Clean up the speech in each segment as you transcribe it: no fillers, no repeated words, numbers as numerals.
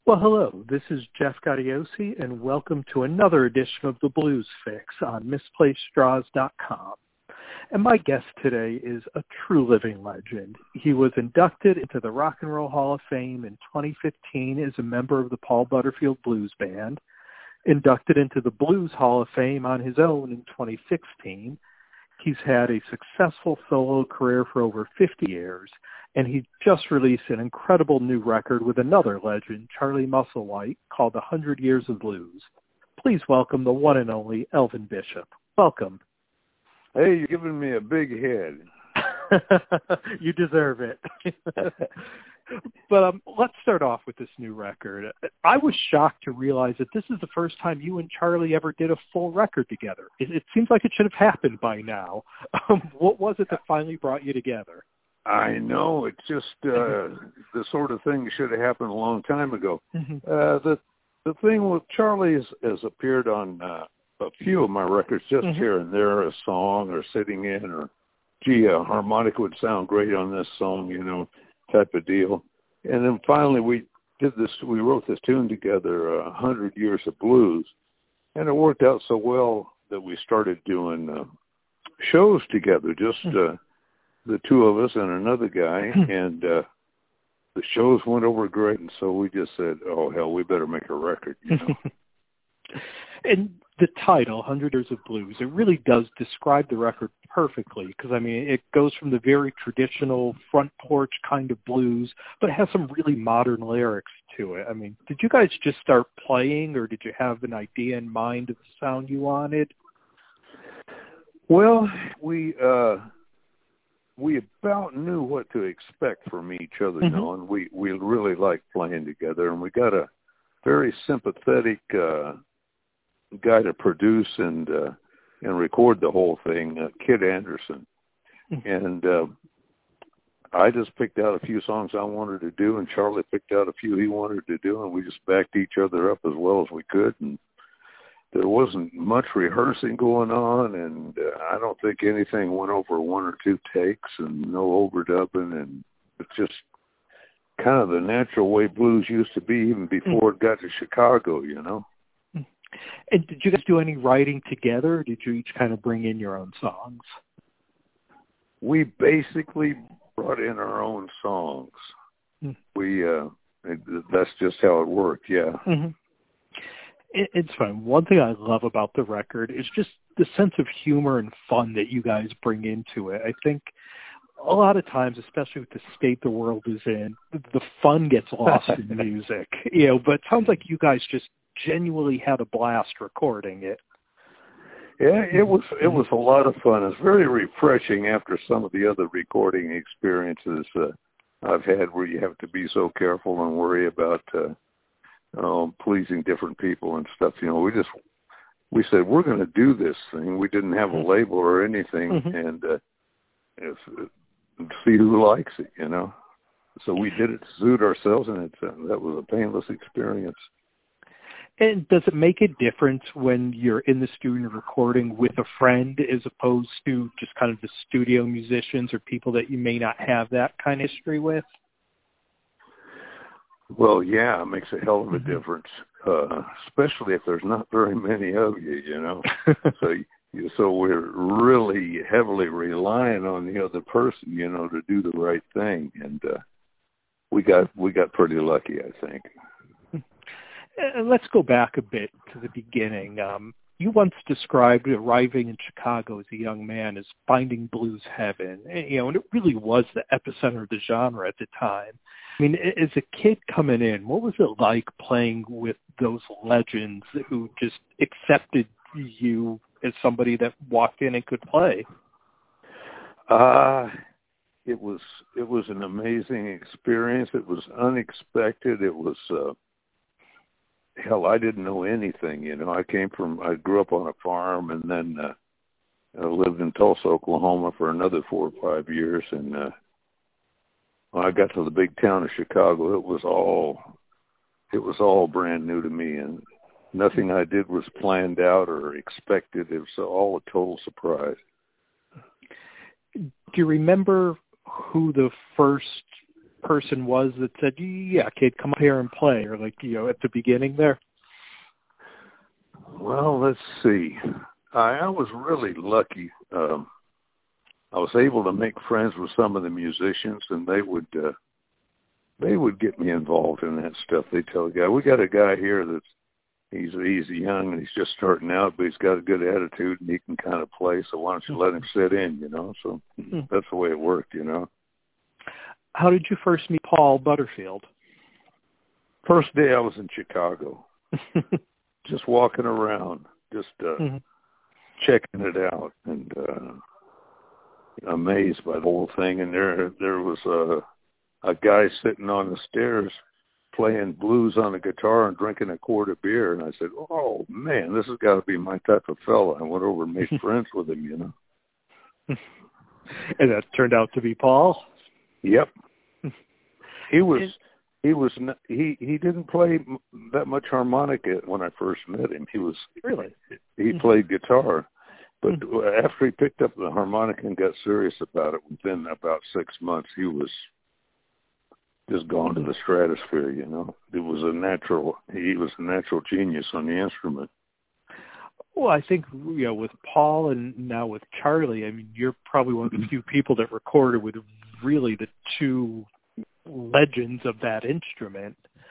Well, hello, this is Jeff Gaudiosi, and welcome to another edition of the Blues Fix on MisplacedStraws.com. And my guest today is a true living legend. He was inducted into the Rock and Roll Hall of Fame in 2015 as a member of the Paul Butterfield Blues Band, inducted into the Blues Hall of Fame on his own in 2016. He's had a successful solo career for over 50 years, and he just released an incredible new record with another legend, Charlie Musselwhite, called 100 Years of Blues. Please welcome the one and only Elvin Bishop. Welcome. Hey, you're giving me a big head. You deserve it. But let's start off with this new record. I was shocked to realize that this is the first time you and Charlie ever did a full record together. It seems like it should have happened by now. What was it that finally brought you together? I know. It's just the sort of thing that should have happened a long time ago. The thing with Charlie has appeared on a few of my records, just here and there, a song or sitting in, or, gee, a harmonica would sound great on this song, you know, type of deal. And then finally we wrote this tune together, 100 Years of Blues, and it worked out so well that we started doing shows together, just the two of us and another guy, and the shows went over great, and so we just said, oh, hell, we better make a record, you know. And the title, 100 Years of Blues, it really does describe the record perfectly, because, I mean, it goes from the very traditional front porch kind of blues, but it has some really modern lyrics to it. I mean, did you guys just start playing, or did you have an idea in mind of the sound you wanted? Well, we about knew what to expect from each other, you know, and we really liked playing together, and we got a very sympathetic guy to produce and record the whole thing, Kid Anderson. And I just picked out a few songs I wanted to do, and Charlie picked out a few he wanted to do, and we just backed each other up as well as we could. And there wasn't much rehearsing going on, and I don't think anything went over one or two takes, and no overdubbing, and it's just kind of the natural way blues used to be even before it got to Chicago, you know. And did you guys do any writing together, or did you each kind of bring in your own songs? We basically brought in our own songs. That's just how it worked, yeah. It's fun. One thing I love about the record is just the sense of humor and fun that you guys bring into it. I think a lot of times, especially with the state the world is in, the fun gets lost in music. You know, but it sounds like you guys just genuinely had a blast recording it. Yeah, it was a lot of fun. It's very refreshing after some of the other recording experiences I've had, where you have to be so careful and worry about pleasing different people and stuff. You know, we said we're going to do this thing. We didn't have a label or anything, and see who likes it. You know, so we did it to suit ourselves, and that was a painless experience. And does it make a difference when you're in the studio recording with a friend as opposed to just kind of the studio musicians or people that you may not have that kind of history with? Well, yeah, it makes a hell of a difference, especially if there's not very many of you, you know. So we're really heavily relying on the other person, you know, to do the right thing, and we got pretty lucky, I think. Let's go back a bit to the beginning. You once described arriving in Chicago as a young man as finding blues heaven, you know, and it really was the epicenter of the genre at the time. I mean, as a kid coming in, what was it like playing with those legends who just accepted you as somebody that walked in and could play? It was an amazing experience. It was unexpected. It was hell, I didn't know anything, you know. I grew up on a farm, and then I lived in Tulsa, Oklahoma for another 4 or 5 years, and when I got to the big town of Chicago, it was all brand new to me, and nothing I did was planned out or expected. It was all a total surprise. Do you remember who the first person was that said, yeah, kid, come up here and play, or like, at the beginning there? Well, let's see. I was really lucky. I was able to make friends with some of the musicians, and they would get me involved in that stuff. They tell the guy, we got a guy here he's young and he's just starting out, but he's got a good attitude and he can kind of play, so why don't you let him sit in, So that's the way it worked, How did you first meet Paul Butterfield? First day I was in Chicago, just walking around, just checking it out, and amazed by the whole thing. And there was a guy sitting on the stairs playing blues on a guitar and drinking a quart of beer. And I said, oh, man, this has got to be my type of fella. I went over and made friends with him, And that turned out to be Paul? Yep. He didn't play that much harmonica when I first met him. He played guitar. But after he picked up the harmonica and got serious about it, within about 6 months, he was just gone to the stratosphere, He was a natural genius on the instrument. Well, I think, with Paul and now with Charlie, I mean, you're probably one of the few people that recorded with really the two legends of that instrument.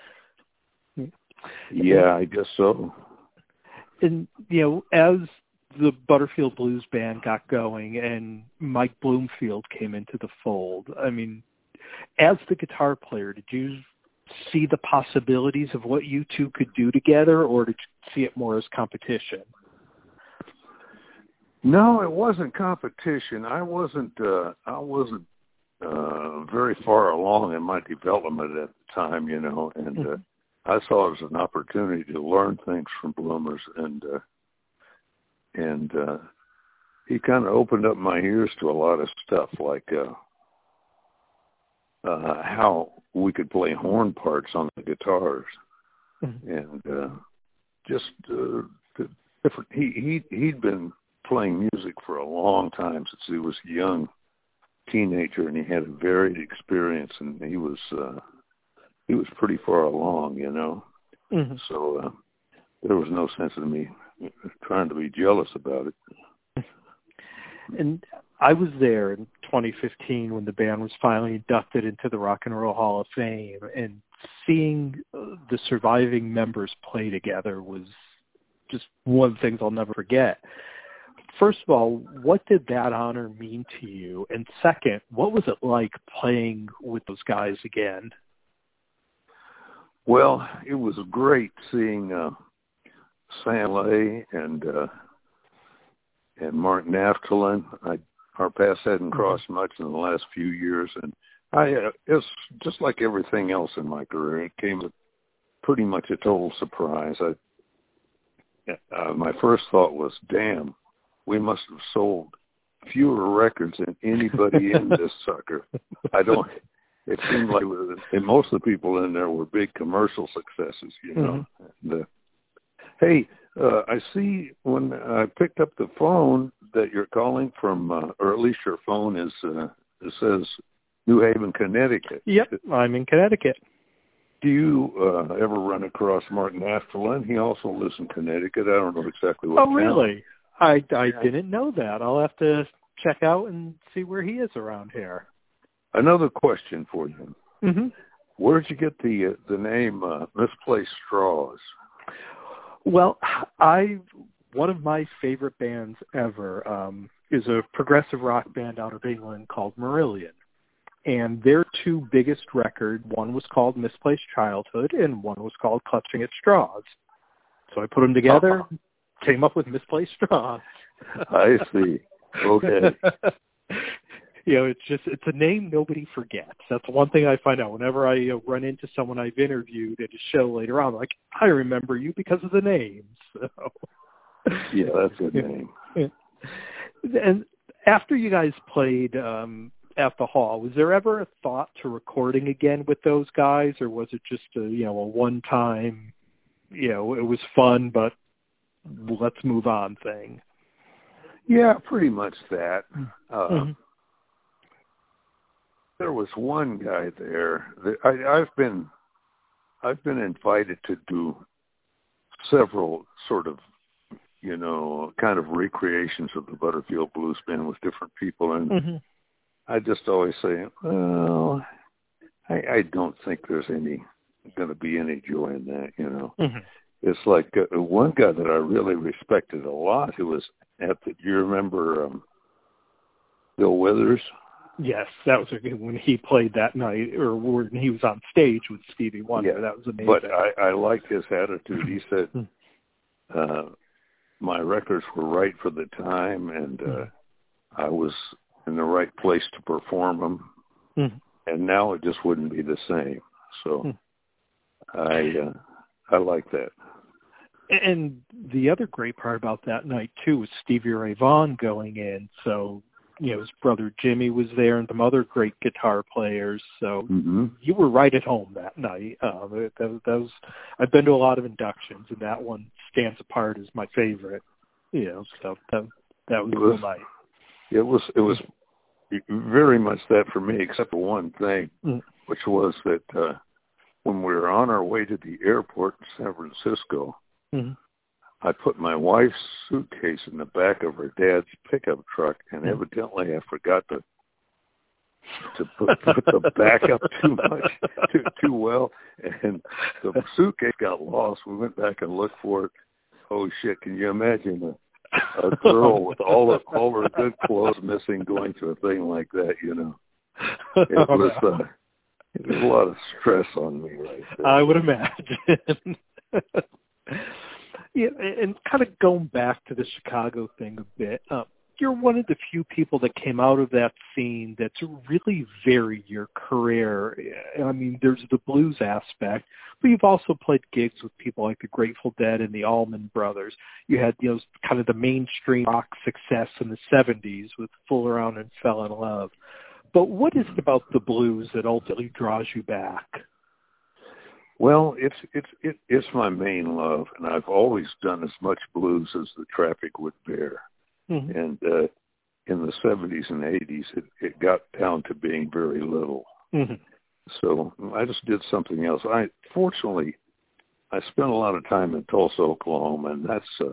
Yeah, I guess so. And, as the Butterfield Blues Band got going and Mike Bloomfield came into the fold, I mean, as the guitar player, did you see the possibilities of what you two could do together, or did you see it more as competition? No, it wasn't competition. I wasn't very far along in my development at the time, and I saw it as an opportunity to learn things from Bloomers, and he kind of opened up my ears to a lot of stuff, like how we could play horn parts on the guitars, and just different. He'd been playing music for a long time, since he was a young teenager, and he had a varied experience, and he was pretty far along, So there was no sense in me trying to be jealous about it. And I was there in 2015 when the band was finally inducted into the Rock and Roll Hall of Fame, and seeing the surviving members play together was just one of the things I'll never forget. First of all, what did that honor mean to you? And second, what was it like playing with those guys again? Well, it was great seeing Sam Lay and Martin Afterlin. Our paths hadn't crossed much in the last few years, and it's just like everything else in my career. It came as pretty much a total surprise. My first thought was, damn, we must have sold fewer records than anybody in this sucker. It seemed like most of the people in there were big commercial successes, And, hey, I see when I picked up the phone that you're calling from, or at least your phone it says New Haven, Connecticut. Yep, I'm in Connecticut. Do you ever run across Martin Afterlin? He also lives in Connecticut. I don't know exactly what. Oh, really? I didn't know that. I'll have to check out and see where he is around here. Another question for you. Mm-hmm. Where'd you get the name Misplaced Straws? Well, one of my favorite bands ever is a progressive rock band out of England called Marillion. And their two biggest records, one was called Misplaced Childhood and one was called Clutching at Straws. So I put them together, came up with Misplaced Straws. I see. Okay. It's a name nobody forgets. That's one thing I find out whenever I run into someone I've interviewed at a show later on. Like, I remember you because of the name. So. Yeah, that's a good name. And after you guys played at the Hall, was there ever a thought to recording again with those guys, or was it just a one-time, it was fun, but let's move on thing? Yeah, pretty much that. there was one guy there that I've been invited to do several sort of, kind of recreations of the Butterfield Blues Band with different people, and I just always say, well, I don't think there's going to be any joy in that, It's like one guy that I really respected a lot who was do you remember Bill Withers? Yes, that was when he played that night, or when he was on stage with Stevie Wonder. Yeah, that was amazing. But I liked his attitude. He said, my records were right for the time, and I was in the right place to perform them, and now it just wouldn't be the same. So I like that. And the other great part about that night, too, was Stevie Ray Vaughan going in. So, his brother Jimmy was there and some other great guitar players. So you were right at home that night. That was, I've been to a lot of inductions, and that one stands apart as my favorite. So that was a cool night. It was very much that for me, except for one thing, which was that when we were on our way to the airport in San Francisco, I put my wife's suitcase in the back of her dad's pickup truck, and evidently I forgot to put the back up too well, and the suitcase got lost. We went back and looked for it. Oh shit! Can you imagine a girl with all her good clothes missing going to a thing like that? It was a lot of stress on me right there. I would imagine. Yeah, and kind of going back to the Chicago thing a bit, you're one of the few people that came out of that scene that's really varied your career. I mean, there's the blues aspect, but you've also played gigs with people like the Grateful Dead and the Allman Brothers. You had, kind of the mainstream rock success in the 70s with Fool Around and Fell in Love. But what is it about the blues that ultimately draws you back? Well, it's my main love, and I've always done as much blues as the traffic would bear. And in the 70s and 80s, it got down to being very little. So I just did something else. Fortunately, I spent a lot of time in Tulsa, Oklahoma, and that's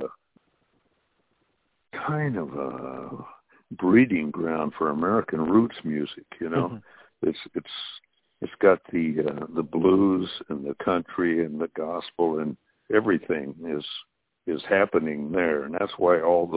kind of a breeding ground for American roots music. It's got the blues and the country and the gospel, and everything is happening there, and that's why all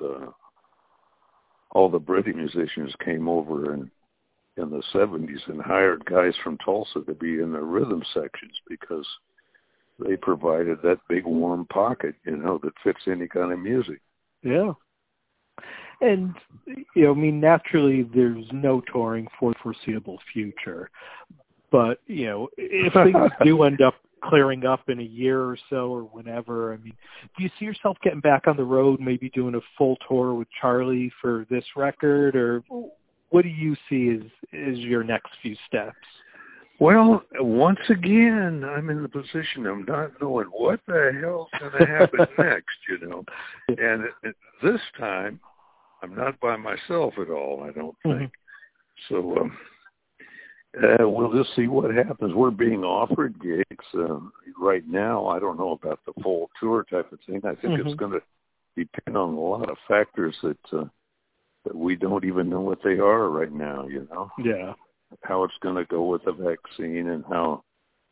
the British musicians came over in the 70s and hired guys from Tulsa to be in the rhythm sections, because they provided that big warm pocket, that fits any kind of music. Yeah. And, naturally there's no touring for the foreseeable future. But, if things do end up clearing up in a year or so or whenever, do you see yourself getting back on the road, maybe doing a full tour with Charlie for this record? Or what do you see as your next few steps? Well, once again, I'm in the position of not knowing what the hell's going to happen next, And this time, I'm not by myself at all, I don't think. So we'll just see what happens. We're being offered gigs right now. I don't know about the full tour type of thing. I think it's going to depend on a lot of factors that we don't even know what they are right now, Yeah. How it's going to go with the vaccine, and how,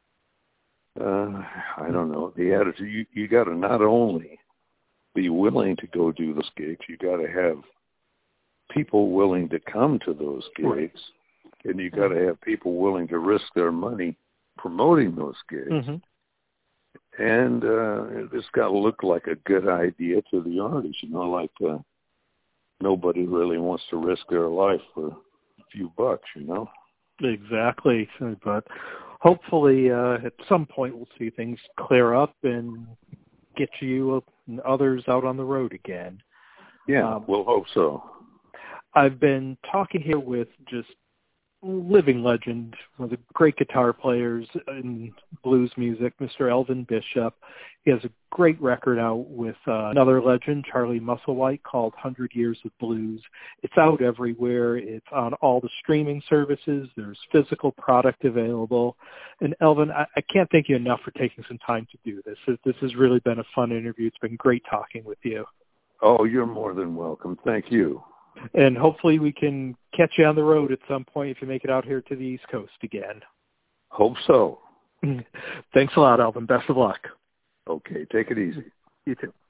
I don't know, the attitude. You got to not only be willing to go do those gigs, you got to have people willing to come to those gigs, and you got to have people willing to risk their money promoting those gigs. And it's got to look like a good idea to the artist, like nobody really wants to risk their life for a few bucks, Exactly. But hopefully at some point we'll see things clear up and get you and others out on the road again. Yeah, we'll hope so. I've been talking here with just living legend, one of the great guitar players in blues music, Mr. Elvin Bishop. He has a great record out with another legend, Charlie Musselwhite, called 100 Years of Blues. It's out everywhere. It's on all the streaming services. There's physical product available. And Elvin, I can't thank you enough for taking some time to do this. This has really been a fun interview. It's been great talking with you. Oh, you're more than welcome. Thank you. And hopefully we can catch you on the road at some point if you make it out here to the East Coast again. Hope so. Thanks a lot, Elvin. Best of luck. Okay, take it easy. You too.